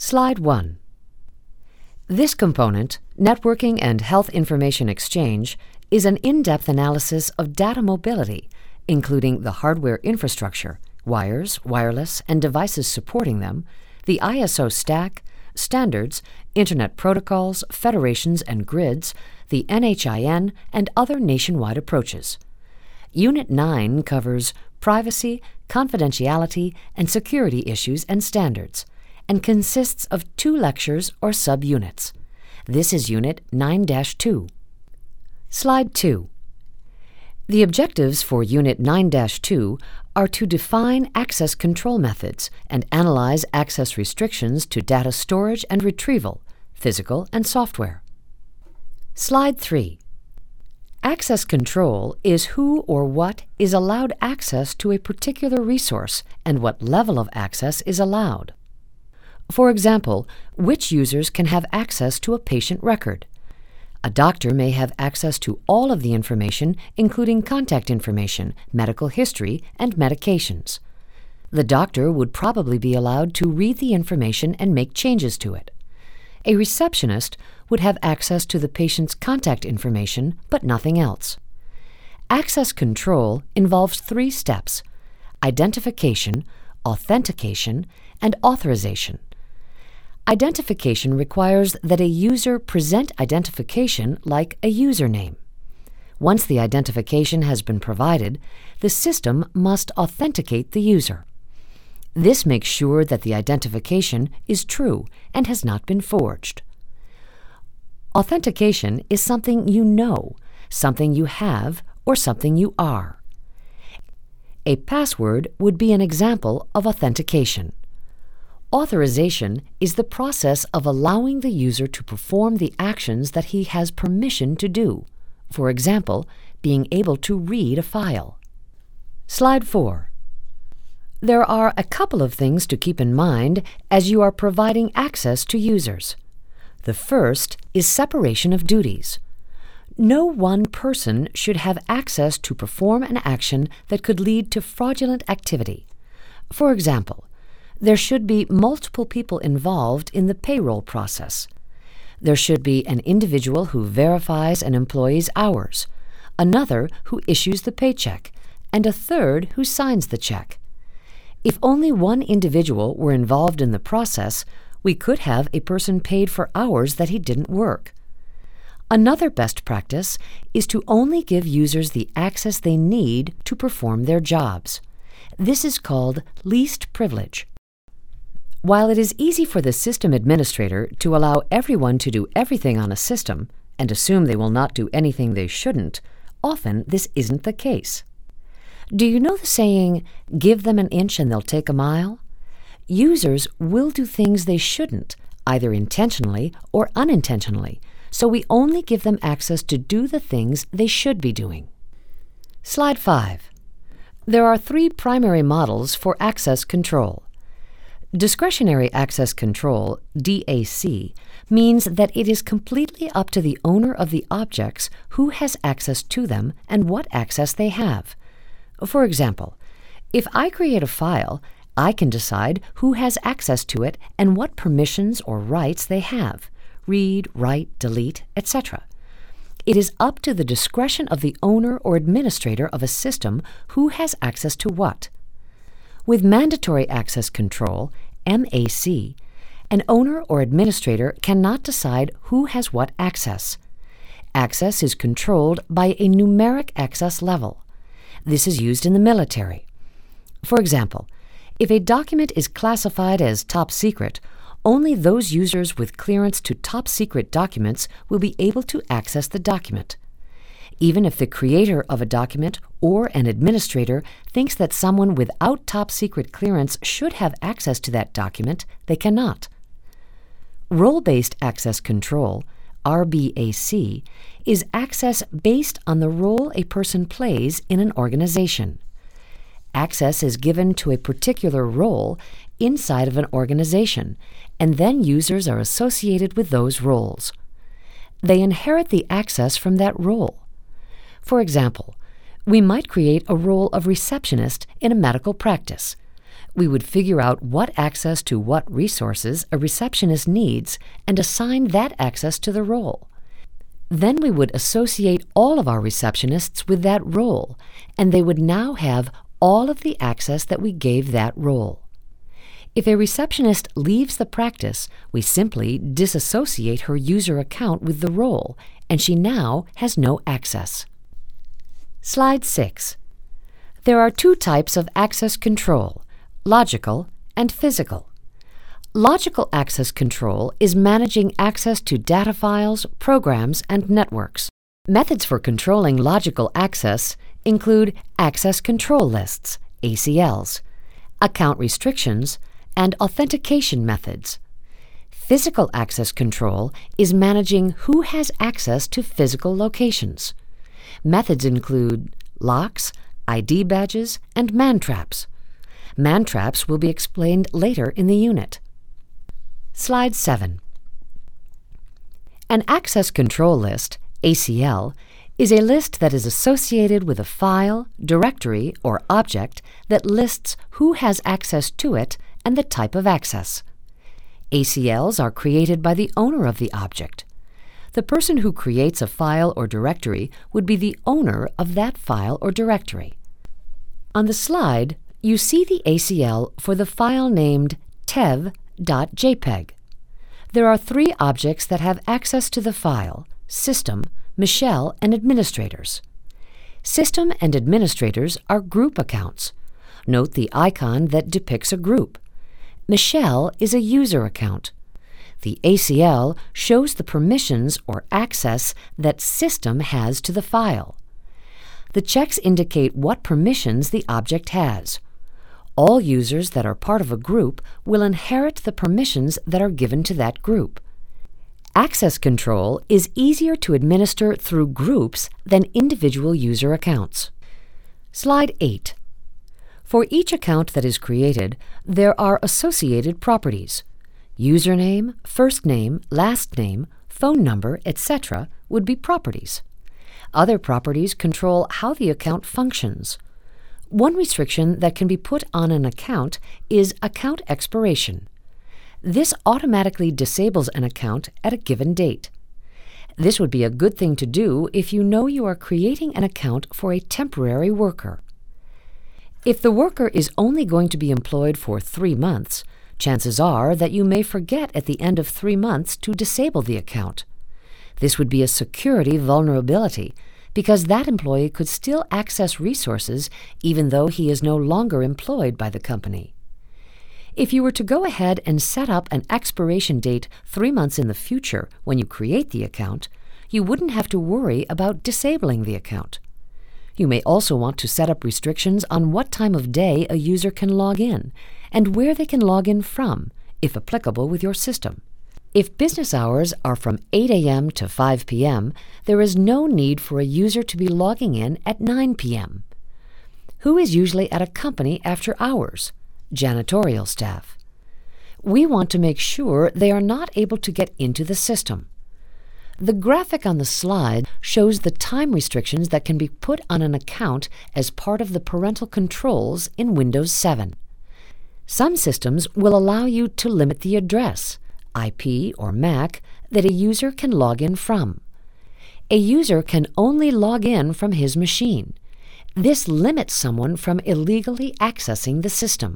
Slide 1. This component, Networking and Health Information Exchange, is an in-depth analysis of data mobility, including the hardware infrastructure, wires, wireless, and devices supporting them, the ISO stack, standards, Internet protocols, federations and grids, the NHIN, and other nationwide approaches. Unit 9 covers privacy, confidentiality, and security issues and standards, and consists of 2 lectures or subunits. This is Unit 9-2. Slide 2. The objectives for Unit 9-2 are to define access control methods and analyze access restrictions to data storage and retrieval, physical and software. Slide 3. Access control is who or what is allowed access to a particular resource and what level of access is allowed. For example, which users can have access to a patient record. A doctor may have access to all of the information, including contact information, medical history, and medications. The doctor would probably be allowed to read the information and make changes to it. A receptionist would have access to the patient's contact information, but nothing else. Access control involves 3 steps: identification, authentication, and authorization. Identification requires that a user present identification like a username. Once the identification has been provided, the system must authenticate the user. This makes sure that the identification is true and has not been forged. Authentication is something you know, something you have, or something you are. A password would be an example of authentication. Authorization is the process of allowing the user to perform the actions that he has permission to do. For example, being able to read a file. Slide 4. There are a couple of things to keep in mind as you are providing access to users. The first is separation of duties. No one person should have access to perform an action that could lead to fraudulent activity. For example, there should be multiple people involved in the payroll process. There should be an individual who verifies an employee's hours, another who issues the paycheck, and a third who signs the check. If only one individual were involved in the process, we could have a person paid for hours that he didn't work. Another best practice is to only give users the access they need to perform their jobs. This is called least privilege. While it is easy for the system administrator to allow everyone to do everything on a system and assume they will not do anything they shouldn't, often this isn't the case. Do you know the saying, "Give them an inch and they'll take a mile"? Users will do things they shouldn't, either intentionally or unintentionally, so we only give them access to do the things they should be doing. Slide 5. There are 3 primary models for access control. Discretionary access control, DAC, means that it is completely up to the owner of the objects who has access to them and what access they have. For example, if I create a file, I can decide who has access to it and what permissions or rights they have: read, write, delete, etc. It is up to the discretion of the owner or administrator of a system who has access to what. With mandatory access control, MAC, an owner or administrator cannot decide who has what access. Access is controlled by a numeric access level. This is used in the military. For example, if a document is classified as top secret, only those users with clearance to top secret documents will be able to access the document. Even if the creator of a document or an administrator thinks that someone without top secret clearance should have access to that document, they cannot. Role-based access control, RBAC, is access based on the role a person plays in an organization. Access is given to a particular role inside of an organization, and then users are associated with those roles. They inherit the access from that role. For example, we might create a role of receptionist in a medical practice. We would figure out what access to what resources a receptionist needs and assign that access to the role. Then we would associate all of our receptionists with that role, and they would now have all of the access that we gave that role. If a receptionist leaves the practice, we simply disassociate her user account with the role, and she now has no access. Slide 6. There are two types of access control: logical and physical. Logical access control is managing access to data files, programs, and networks. Methods for controlling logical access include access control lists, ACLs, account restrictions, and authentication methods. Physical access control is managing who has access to physical locations. Methods include locks, ID badges, and man-traps. Man-traps will be explained later in the unit. Slide 7. An access control list, ACL, is a list that is associated with a file, directory, or object that lists who has access to it and the type of access. ACLs are created by the owner of the object. The person who creates a file or directory would be the owner of that file or directory. On the slide, you see the ACL for the file named tev.jpg. There are three objects that have access to the file: System, Michelle, and Administrators. System and Administrators are group accounts. Note the icon that depicts a group. Michelle is a user account. The ACL shows the permissions or access that System has to the file. The checks indicate what permissions the object has. All users that are part of a group will inherit the permissions that are given to that group. Access control is easier to administer through groups than individual user accounts. Slide 8. For each account that is created, there are associated properties. Username, first name, last name, phone number, etc. would be properties. Other properties control how the account functions. One restriction that can be put on an account is account expiration. This automatically disables an account at a given date. This would be a good thing to do if you know you are creating an account for a temporary worker. If the worker is only going to be employed for 3 months, chances are that you may forget at the end of 3 months to disable the account. This would be a security vulnerability because that employee could still access resources even though he is no longer employed by the company. If you were to go ahead and set up an expiration date 3 months in the future when you create the account, you wouldn't have to worry about disabling the account. You may also want to set up restrictions on what time of day a user can log in and where they can log in from, if applicable with your system. If business hours are from 8 a.m. to 5 p.m., there is no need for a user to be logging in at 9 p.m. Who is usually at a company after hours? Janitorial staff. We want to make sure they are not able to get into the system. The graphic on the slide shows the time restrictions that can be put on an account as part of the parental controls in Windows 7. Some systems will allow you to limit the address, IP or MAC, that a user can log in from. A user can only log in from his machine. This limits someone from illegally accessing the system.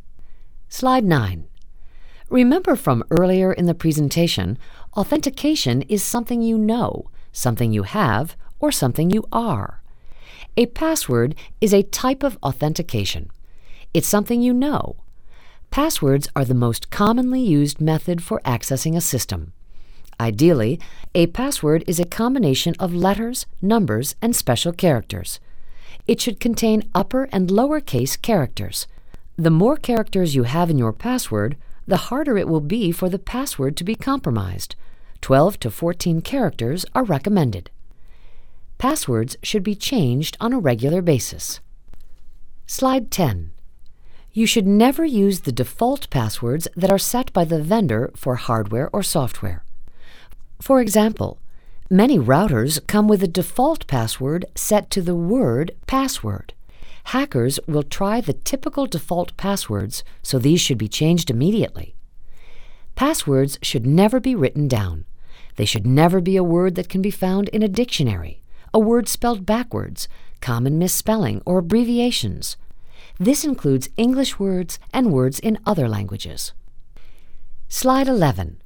Slide 9. Remember from earlier in the presentation, authentication is something you know, something you have, or something you are. A password is a type of authentication. It's something you know. Passwords are the most commonly used method for accessing a system. Ideally, a password is a combination of letters, numbers, and special characters. It should contain upper and lowercase characters. The more characters you have in your password, the harder it will be for the password to be compromised. 12 to 14 characters are recommended. Passwords should be changed on a regular basis. Slide 10. You should never use the default passwords that are set by the vendor for hardware or software. For example, many routers come with a default password set to the word password. Hackers will try the typical default passwords, so these should be changed immediately. Passwords should never be written down. They should never be a word that can be found in a dictionary, a word spelled backwards, common misspelling, or abbreviations. This includes English words and words in other languages. Slide 11.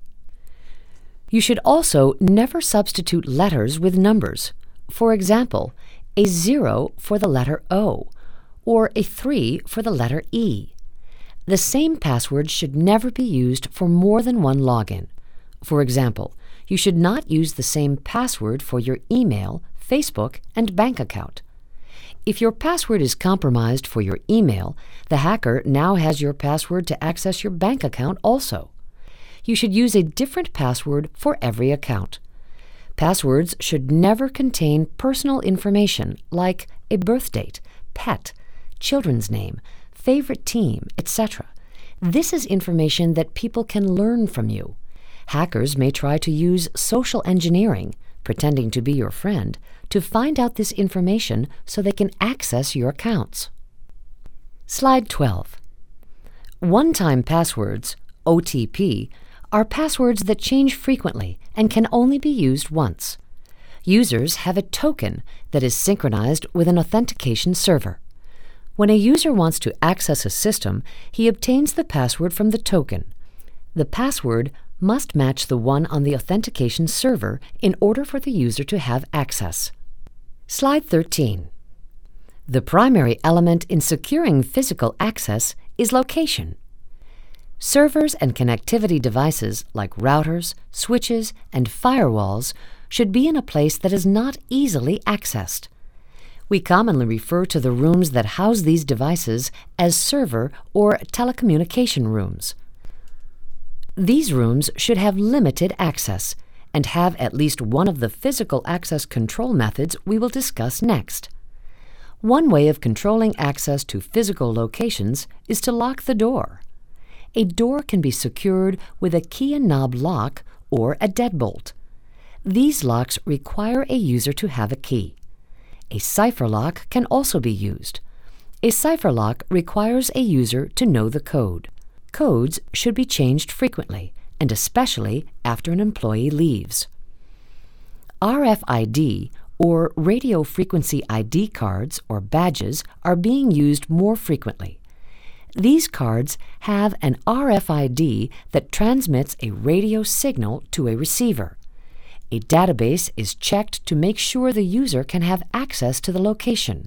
You should also never substitute letters with numbers. For example, a 0 for the letter O, or a 3 for the letter E. The same password should never be used for more than one login. For example, you should not use the same password for your email, Facebook, and bank account. If your password is compromised for your email, the hacker now has your password to access your bank account also. You should use a different password for every account. Passwords should never contain personal information like a birth date, pet, children's name, favorite team, etc. This is information that people can learn from you. Hackers may try to use social engineering, pretending to be your friend, to find out this information so they can access your accounts. Slide 12. One-time passwords, OTP, are passwords that change frequently and can only be used once. Users have a token that is synchronized with an authentication server. When a user wants to access a system, he obtains the password from the token. The password must match the one on the authentication server in order for the user to have access. Slide 13. The primary element in securing physical access is location. Servers and connectivity devices like routers, switches, and firewalls should be in a place that is not easily accessed. We commonly refer to the rooms that house these devices as server or telecommunication rooms. These rooms should have limited access and have at least one of the physical access control methods we will discuss next. One way of controlling access to physical locations is to lock the door. A door can be secured with a key and knob lock or a deadbolt. These locks require a user to have a key. A cipher lock can also be used. A cipher lock requires a user to know the code. Codes should be changed frequently, and especially after an employee leaves. RFID, or radio frequency ID cards or badges, are being used more frequently. These cards have an RFID that transmits a radio signal to a receiver. A database is checked to make sure the user can have access to the location.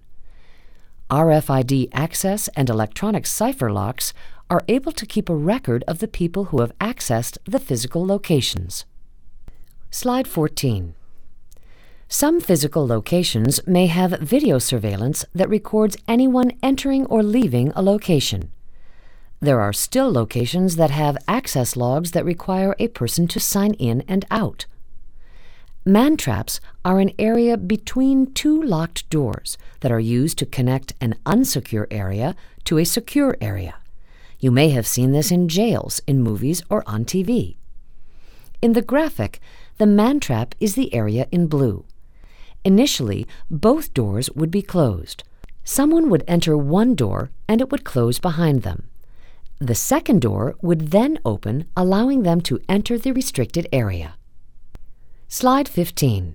RFID access and electronic cipher locks are able to keep a record of the people who have accessed the physical locations. Slide 14. Some physical locations may have video surveillance that records anyone entering or leaving a location. There are still locations that have access logs that require a person to sign in and out. Man-traps are an area between two locked doors that are used to connect an unsecure area to a secure area. You may have seen this in jails, in movies, or on TV. In the graphic, the man-trap is the area in blue. Initially, both doors would be closed. Someone would enter one door and it would close behind them. The second door would then open, allowing them to enter the restricted area. Slide 15.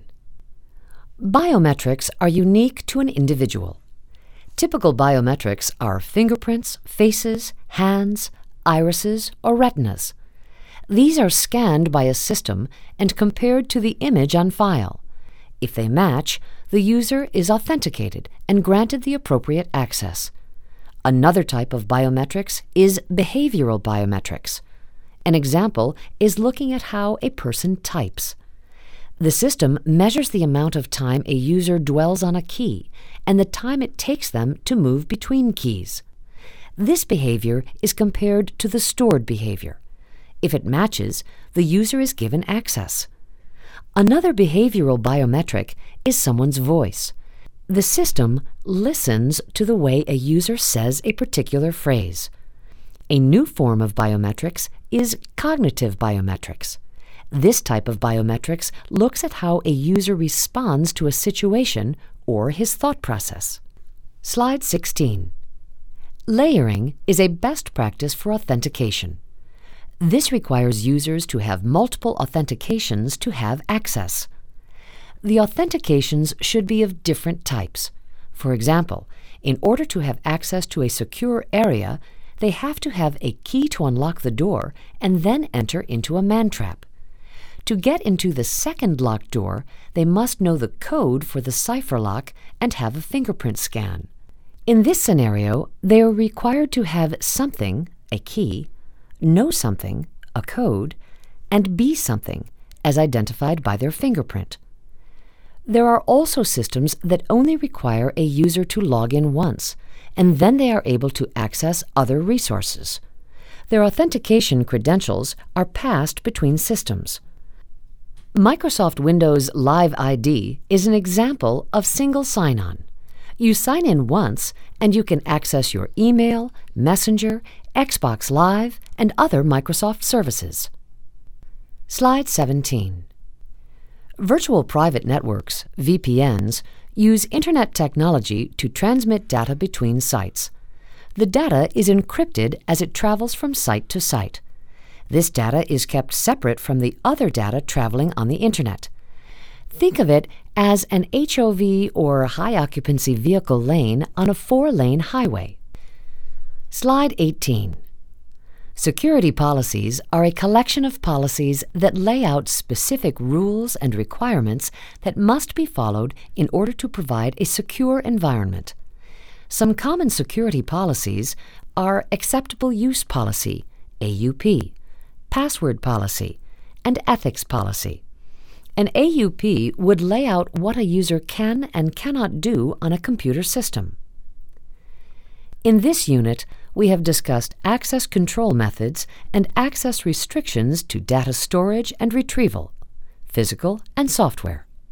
Biometrics are unique to an individual. Typical biometrics are fingerprints, faces, hands, irises, or retinas. These are scanned by a system and compared to the image on file. If they match, the user is authenticated and granted the appropriate access. Another type of biometrics is behavioral biometrics. An example is looking at how a person types. The system measures the amount of time a user dwells on a key and the time it takes them to move between keys. This behavior is compared to the stored behavior. If it matches, the user is given access. Another behavioral biometric is someone's voice. The system listens to the way a user says a particular phrase. A new form of biometrics is cognitive biometrics. This type of biometrics looks at how a user responds to a situation or his thought process. Slide 16. Layering is a best practice for authentication. This requires users to have multiple authentications to have access. The authentications should be of different types. For example, in order to have access to a secure area, they have to have a key to unlock the door and then enter into a man-trap. To get into the second locked door, they must know the code for the cipher lock and have a fingerprint scan. In this scenario, they are required to have something, a key, know something, a code, and be something, as identified by their fingerprint. There are also systems that only require a user to log in once, and then they are able to access other resources. Their authentication credentials are passed between systems. Microsoft Windows Live ID is an example of single sign-on. You sign in once, and you can access your email, Messenger, Xbox Live, and other Microsoft services. Slide 17. Virtual private networks, VPNs, use Internet technology to transmit data between sites. The data is encrypted as it travels from site to site. This data is kept separate from the other data traveling on the Internet. Think of it as an HOV or high-occupancy vehicle lane on a 4-lane highway. Slide 18. Security policies are a collection of policies that lay out specific rules and requirements that must be followed in order to provide a secure environment. Some common security policies are Acceptable Use Policy, AUP, Password Policy, and Ethics Policy. An AUP would lay out what a user can and cannot do on a computer system. In this unit, we have discussed access control methods and access restrictions to data storage and retrieval, physical and software.